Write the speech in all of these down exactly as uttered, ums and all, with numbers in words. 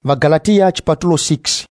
Vagalatiya chipatulo six.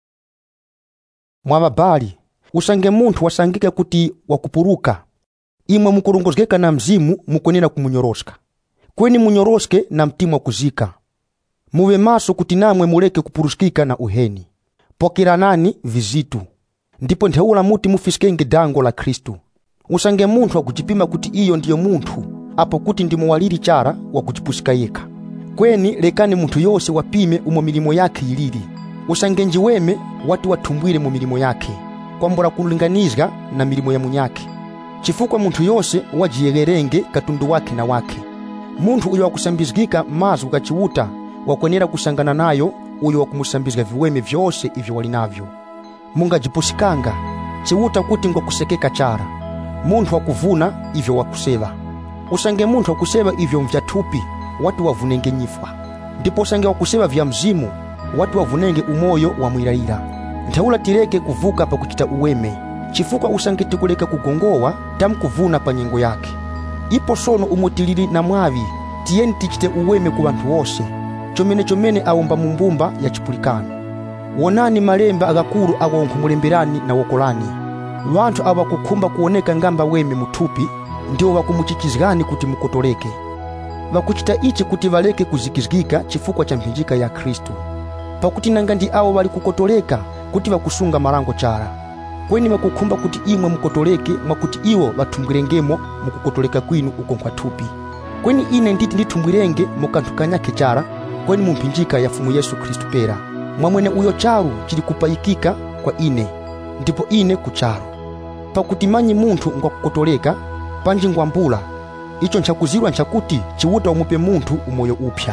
Mwavabali, usange munthu wasangika kuti wakupuruka, imwe mukulongozgeka na mzimu mukunena kumunyoroska. Kweni munyoroske na mtima kuzika. Muwe maso kuti namwe muleke kupuruskika na uheni. Pokeranani vizitu. Ndipo ntheula muti mufiskenge dango la Kristu. Usange munthu wakujipima kuti iyo ndiyo munthu, apo kuti ndimo waliri chara wakujipusika yeka. Kweni lekani munthu yose wapime umo milimo yake iliri. Usange njiweme watu watumbwire mu milimo yake, kwambura kulinganizga na milimo ya munyake. Chifukwa munthu yose wajiyegerenge katundu wake na wake. Munthu uyo wakusambizgika mazu kachiwuta wakwenera kusangana nayo uyo wakumusambizga viweme vyose ivyo walinavyo. Mungajipusikanga chiwuta kuti ngo kusekeka chara. Munthu wakuvuna ivyo wakuseva. Usange munthu wakuseva ivyo mvyatupi, watu wavunenge nyifwa. Ndipo usange wakuseva vya mzimu, watu wavunenge umoyo wa mwirahira. Ntheula tireke kuvuka pa kuchita uweme. Chifukwa usange tikuleka kugongowa, tamu kuvuna pa nyengo yake. Ipo sono umutilili na mwavi, tiyeni tichite uweme ku bantu wose. Chomene chomene awomba mumbumba ya chipulikano. Wonani malemba agakuru awonkhumulemberani na wokolani. Wantu awakukumba kuoneka ngamba weme mutupi, ndio wakumuchichizgani kuti mukotoleke. Wakuchita ichi kuti valeke kuzikizgika chifukwa cha mpinjika ya Kristu. Pakuti nangandi awo wali kukotoleka kuti wakusunga marango chara. Kweni wakukumba kuti imwe mukotoleke mwakuti iwo watumbwirengemo mukukotoleka kwinu uko kwa tupi. Kweni ine nditi nditumbwirenge mukantukanyake chara, kweni mumpinjika ya fumu Yesu Kristu pera. Mwamwene uyo charu chili kupayikika kwa ine, ndipo ine kucharu. Pakuti manyi munthu ngwa kukotoleka, panji ngwambula, icho nchakuzirwa nchakuti chiwuta umupe munthu umoyo upya.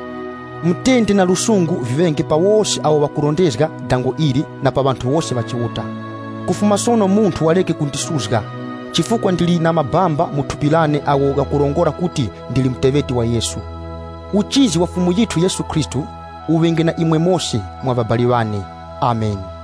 Mtende na lusungu vivenge pa wose awo wakurondezga dango ili na pa bantu wose wachiwuta. Kufuma sono munthu waleke kuntisuzga, chifukwa ndili na mabamba mutupilane awo gakurongora kuti ndili mteveti wa Yesu. Uchizi wa fumu yitu Yesu Kristu uwenge na imwe mose mwavabaliwane. Amen.